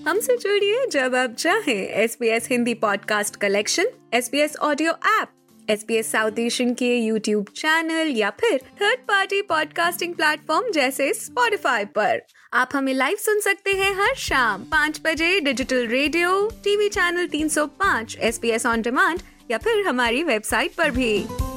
हमसे जुड़िए जब आप चाहें। SBS Hindi podcast collection, SBS audio app, SBS south Asian के यूट्यूब चैनल या फिर थर्ड पार्टी पॉडकास्टिंग प्लेटफॉर्म जैसे Spotify पर। आप हमें लाइव सुन सकते हैं हर शाम 5 बजे digital radio, TV channel 305, SBS on demand या फिर हमारी वेबसाइट पर भी।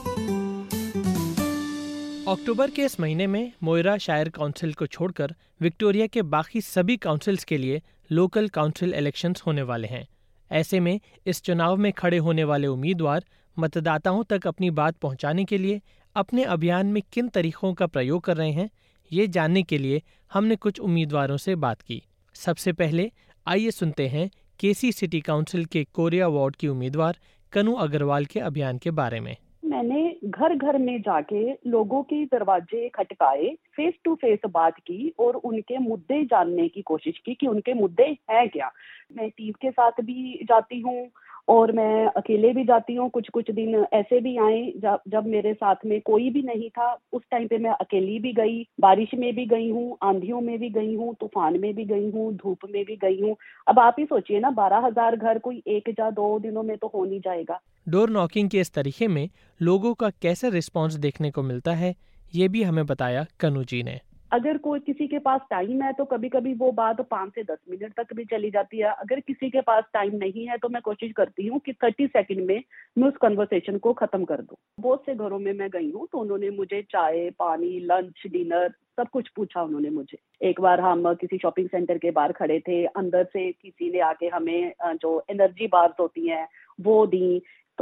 अक्टूबर के इस महीने में मोइरा शायर काउंसिल को छोड़कर विक्टोरिया के बाकी सभी काउंसिल्स के लिए लोकल काउंसिल इलेक्शंस होने वाले हैं। ऐसे में इस चुनाव में खड़े होने वाले उम्मीदवार मतदाताओं तक अपनी बात पहुंचाने के लिए अपने अभियान में किन तरीकों का प्रयोग कर रहे हैं, ये जानने के लिए हमने कुछ उम्मीदवारों से बात की। सबसे पहले आइए सुनते हैं केसी सिटी काउंसिल के कोरिया वार्ड की उम्मीदवार कनु अग्रवाल के अभियान के बारे में। मैंने घर घर में जाके लोगों के दरवाजे खटकाए, फेस टू फेस बात की और उनके मुद्दे जानने की कोशिश की कि उनके मुद्दे हैं क्या। मैं टीम के साथ भी जाती हूँ और मैं अकेले भी जाती हूँ। कुछ कुछ दिन ऐसे भी आए जब मेरे साथ में कोई भी नहीं था। उस टाइम पे मैं अकेली भी गई, बारिश में भी गई हूँ, आंधियों में भी गई हूँ, तूफान में भी गई हूँ, धूप में भी गई हूँ। अब आप ही सोचिए ना, 12,000 घर कोई 1 या 2 दिनों में तो हो नहीं जाएगा। डोर नॉकिंग के इस तरीके में लोगों का कैसा रिस्पांस देखने को मिलता है, ये भी हमें बताया कनु जी ने। अगर कोई किसी के पास टाइम है तो कभी कभी वो बात 5 से 10 मिनट तक भी चली जाती है। अगर किसी के पास टाइम नहीं है तो मैं कोशिश करती हूँ कि 30 सेकंड में मैं उस कन्वर्सेशन को खत्म कर दूं। बहुत से घरों में मैं गई हूँ तो उन्होंने मुझे चाय, पानी, लंच, डिनर सब कुछ पूछा उन्होंने मुझे। एक बार हम किसी शॉपिंग सेंटर के बाहर खड़े थे, अंदर से किसी ने आके हमें जो एनर्जी बार्स होती हैं वो दी।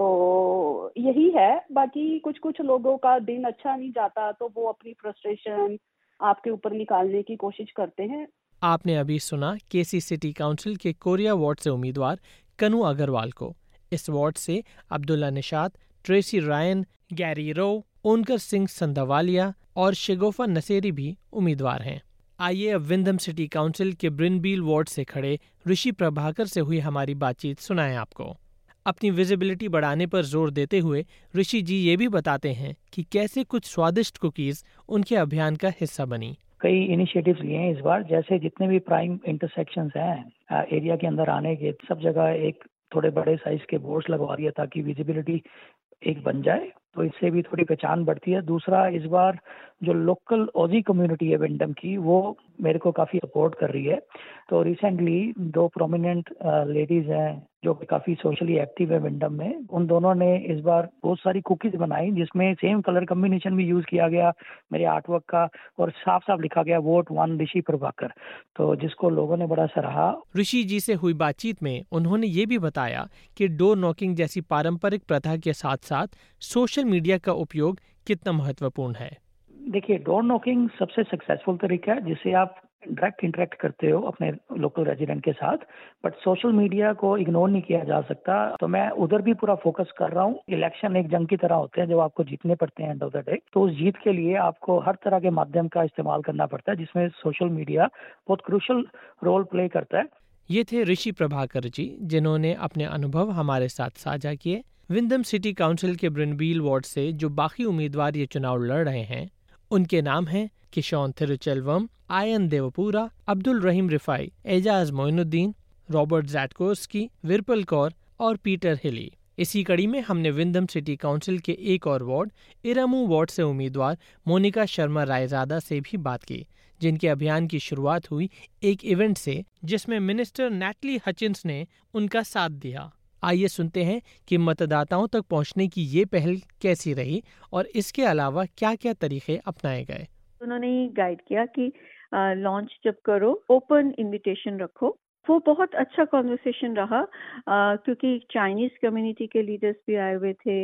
तो यही है। बाकी कुछ कुछ लोगों का दिन अच्छा नहीं जाता तो वो अपनी फ्रस्ट्रेशन आपके ऊपर निकालने की कोशिश करते हैं। आपने अभी सुना केसी सिटी काउंसिल के कोरिया वार्ड से उम्मीदवार कनु अग्रवाल को। इस वार्ड से Abdullah Nishat, Tracey Ryan, Gary Rowe, Onkar Singh Sandhawalia और शिगोफा नसेरी भी उम्मीदवार हैं। आइए अब विंधम सिटी काउंसिल के ब्रिनबील वार्ड से खड़े ऋषि प्रभाकर से हुई हमारी बातचीत सुनाएं आपको। अपनी विजिबिलिटी बढ़ाने पर जोर देते हुए ऋषि जी ये भी बताते हैं कि कैसे कुछ स्वादिष्ट कुकीज उनके अभियान का हिस्सा बनी। कई इनिशिएटिव्स लिए हैं इस बार, जैसे जितने भी प्राइम इंटरसेक्शंस हैं एरिया के अंदर आने के, सब जगह एक थोड़े बड़े साइज के बोर्ड्स लगवा दिया ताकि विजिबिलिटी एक बन जाए, तो इससे भी थोड़ी पहचान बढ़ती है। दूसरा, इस बार जो लोकल ऑजी कम्युनिटी है विंडम की, वो मेरे को काफ़ी सपोर्ट कर रही है। तो रिसेंटली 2 प्रोमिनेंट लेडीज़ हैं जो कि काफ़ी सोशली एक्टिव है विंडम में। उन दोनों ने इस बार बहुत सारी कुकीज़ बनाई जिसमें सेम कलर कम्बिनेशन भी यूज़ किया गया मेरे आर्टवर्क का, और साफ साफ लिखा गया वोट 1 ऋषि प्रभाकर, तो जिसको लोगों ने बड़ा सराहा। ऋषि जी से हुई बातचीत में उन्होंने ये भी बताया कि डोर नॉकिंग जैसी पारंपरिक प्रथा के साथ साथ सोशल मीडिया का उपयोग कितना महत्वपूर्ण है। देखिए, डोर नॉकिंग सबसे सक्सेसफुल तरीका है जिससे आप डायरेक्ट इंटरेक्ट करते हो अपने लोकल रेजिडेंट के साथ, बट सोशल मीडिया को इग्नोर नहीं किया जा सकता। तो मैं उधर भी पूरा फोकस कर रहा हूँ। इलेक्शन एक जंग की तरह होते हैं जो आपको जीतने पड़ते हैं एंड ऑफ द डे, तो उस जीत के लिए आपको हर तरह के माध्यम का इस्तेमाल करना पड़ता है, जिसमें सोशल मीडिया बहुत क्रूशियल रोल प्ले करता है। ये थे ऋषि प्रभाकर जी, जिन्होंने अपने अनुभव हमारे साथ साझा किए। विंधम सिटी काउंसिल के ब्रिनबील वार्ड से जो बाकी उम्मीदवार ये चुनाव लड़ रहे हैं, उनके नाम हैं किशोन थिरुचेल्वम, आयन देवपुरा, अब्दुल रहीम रिफाई, एजाज मोइनुद्दीन, रॉबर्ट जैटकोस्की, विरपल कौर और पीटर हिली। इसी कड़ी में हमने विंधम सिटी काउंसिल के एक और वार्ड इरामू वार्ड से उम्मीदवार मोनिका शर्मा रायजादा से भी बात की, जिनके अभियान की शुरुआत हुई एक इवेंट से जिसमें मिनिस्टर नैटली हचिन्स ने उनका साथ दिया। आइए सुनते हैं कि मतदाताओं तक पहुंचने की ये पहल कैसी रही और इसके अलावा क्या क्या तरीके अपनाए गए। उन्होंने गाइड किया कि लॉन्च जब करो ओपन इनविटेशन रखो। वो बहुत अच्छा कॉन्वर्सेशन रहा क्योंकि चाइनीज कम्युनिटी के लीडर्स भी आए हुए थे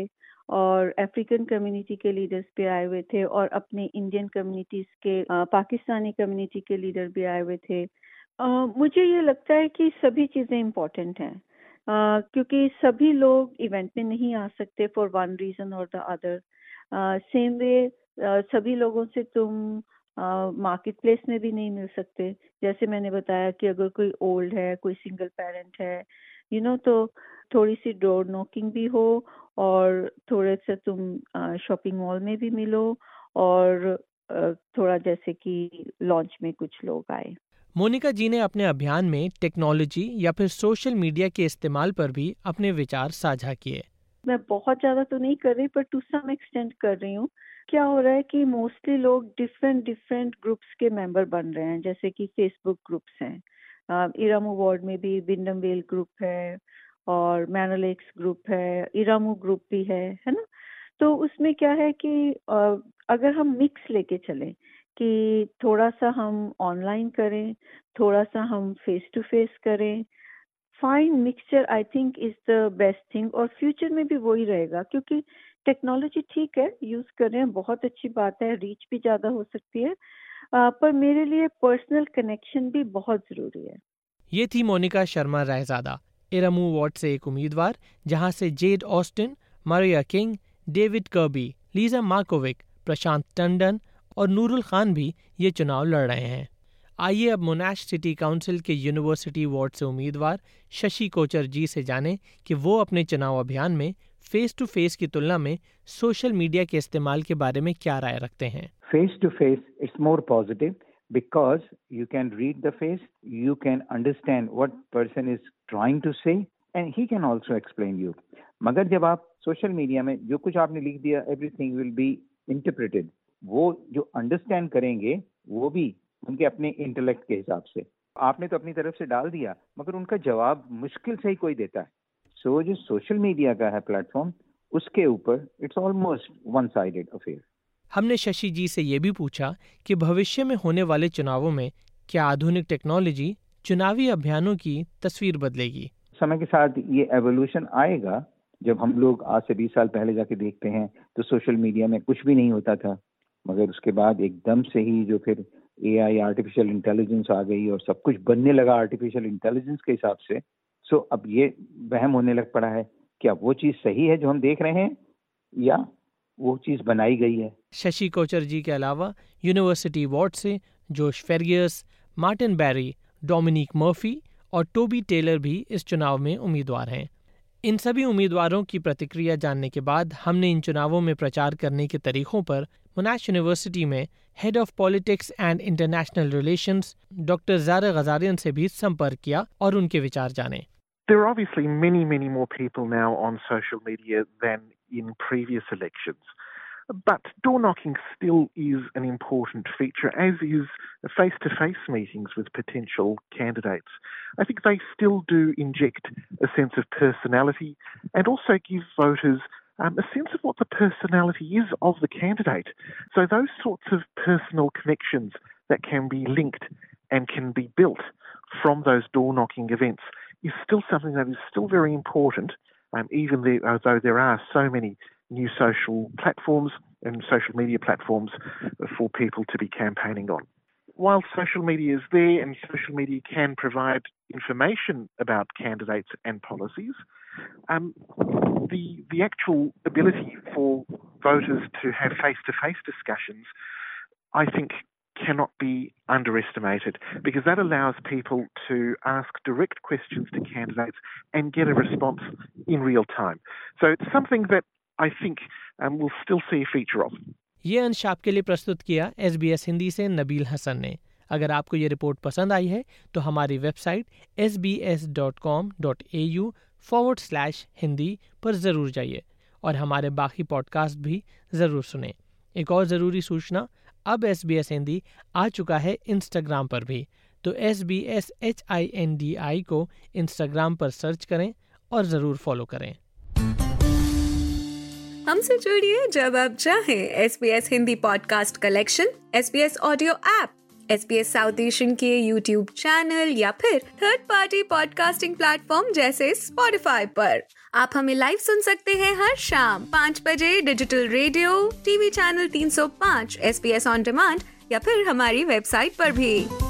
और अफ्रीकन कम्युनिटी के लीडर्स भी आए हुए थे और अपने इंडियन कम्युनिटीज के पाकिस्तानी कम्युनिटी के लीडर भी आए हुए थे। मुझे ये लगता है कि सभी चीज़ें इम्पोर्टेंट हैं क्योंकि सभी लोग इवेंट में नहीं आ सकते फॉर वन रीज़न और द अदर। सेम वे सभी लोगों से तुम मार्केट प्लेस में भी नहीं मिल सकते। जैसे मैंने बताया कि अगर कोई ओल्ड है, कोई सिंगल पेरेंट है, तो थोड़ी सी डोर नॉकिंग भी हो और थोड़े से तुम शॉपिंग मॉल में भी मिलो और थोड़ा जैसे कि लॉन्च में कुछ लोग आए। मोनिका जी ने अपने अभियान में टेक्नोलॉजी या फिर सोशल मीडिया के इस्तेमाल पर भी अपने विचार साझा किए। मैं बहुत ज़्यादा तो नहीं कर रही, पर टू सम एक्सटेंट कर रही हूँ। क्या हो रहा है कि मोस्टली लोग डिफरेंट ग्रुप्स के मेंबर बन रहे हैं, जैसे कि फेसबुक ग्रुप्स हैं। इरामू वार्ड में भी विंडम वेल ग्रुप है और मैनोलेक्स ग्रुप है, इरामू ग्रुप भी है ना। तो उसमें क्या है कि अगर हम मिक्स लेके चलें कि थोड़ा सा हम ऑनलाइन करें, थोड़ा सा हम फेस टू फेस करें, fine mixture I think is the best thing. और फ्यूचर में भी वही रहेगा, क्योंकि टेक्नोलॉजी ठीक है, यूज कर रहे हैं, बहुत अच्छी बात है, रीच भी ज्यादा हो सकती है, पर मेरे लिए पर्सनल कनेक्शन भी बहुत जरूरी है। ये थी मोनिका शर्मा रायजादा, इरामू वार्ड से एक उम्मीदवार, जहां से Jade Austin, Maria King, David Kirby, Lisa Markovic, Prashant Tandon और नूरुल खान भी ये चुनाव लड़ रहे हैं। आइए अब मोनाश सिटी काउंसिल के यूनिवर्सिटी वार्ड से उम्मीदवार शशि कोचर जी से जानें कि वो अपने चुनाव अभियान में फेस टू फेस की तुलना में सोशल मीडिया के इस्तेमाल के बारे में क्या राय रखते हैं। Face to face, it's more positive because you can read the face, you can understand what person is trying to say and he can also explain you. मगर जब आप सोशल मीडिया में जो कुछ आपने लिख दिया, everything will be interpreted. वो जो अंडरस्टैंड करेंगे वो भी उनके अपने इंटेलेक्ट के हिसाब से। आपने तो अपनी तरफ से डाल दिया, मगर उनका जवाब मुश्किल से ही कोई देता है। सो जो सोशल मीडिया का है प्लेटफॉर्म, उसके ऊपर it's almost one sided affair. हमने शशि जी से ये भी पूछा कि भविष्य में होने वाले चुनावों में क्या आधुनिक टेक्नोलॉजी चुनावी अभियानों की तस्वीर बदलेगी। समय के साथ ये एवोल्यूशन आएगा। जब हम लोग आज से 20 साल पहले जाके देखते हैं तो सोशल मीडिया में कुछ भी नहीं होता था, मगर उसके बाद एकदम से ही जो फिर AI आर्टिफिशियल इंटेलिजेंस आ गई और सब कुछ बनने लगा आर्टिफिशियल इंटेलिजेंस के हिसाब से। सो अब ये वहम होने लग पड़ा है, क्या वो चीज़ सही है जो हम देख रहे हैं या वो चीज़ बनाई गई है। शशि कोचर जी के अलावा यूनिवर्सिटी वार्ड से Josh Fergeus, Martin Barry, Dominic Murphy और टोबी टेलर भी इस चुनाव में उम्मीदवार हैं। इन सभी उम्मीदवारों की प्रतिक्रिया जानने के बाद हमने इन चुनावों में प्रचार करने के तरीकों पर मोनाश यूनिवर्सिटी में head of politics and international relations doctor Zareh Ghazarian से भी संपर्क किया और उनके विचार जाने। There are obviously many more people now on social media than in previous elections. But door knocking still is an important feature, as is face-to-face meetings with potential candidates. I think they still do inject a sense of personality and also give voters a sense of what the personality is of the candidate. So those sorts of personal connections that can be linked and can be built from those door knocking events is still something that is still very important, even though there are so many new social platforms and social media platforms for people to be campaigning on. While social media is there and social media can provide information about candidates and policies, the actual ability for voters to have face-to-face discussions, I think, cannot be underestimated, because that allows people to ask direct questions to candidates and get a response in real time. So it's something that I think we'll still see a feature of. ये अंश आपके लिए प्रस्तुत किया SBS Hindi से नबील हसन ने। अगर आपको ये रिपोर्ट पसंद आई है तो हमारी वेबसाइट sbs.com.au/hindi पर ज़रूर जाइए और हमारे बाकी पॉडकास्ट भी ज़रूर सुनें। एक और ज़रूरी सूचना, अब SBS हिंदी आ चुका है इंस्टाग्राम पर भी, तो SBS HINDI को इंस्टाग्राम पर सर्च करें और ज़रूर फॉलो करें। हमसे जुड़िए जब आप चाहें। SBS Hindi podcast collection, SBS audio app, SBS south Asian के यूट्यूब चैनल या फिर थर्ड पार्टी पॉडकास्टिंग प्लेटफॉर्म जैसे Spotify पर। आप हमें लाइव सुन सकते हैं हर शाम 5 बजे digital radio, TV channel 305, SBS on demand या फिर हमारी वेबसाइट पर भी।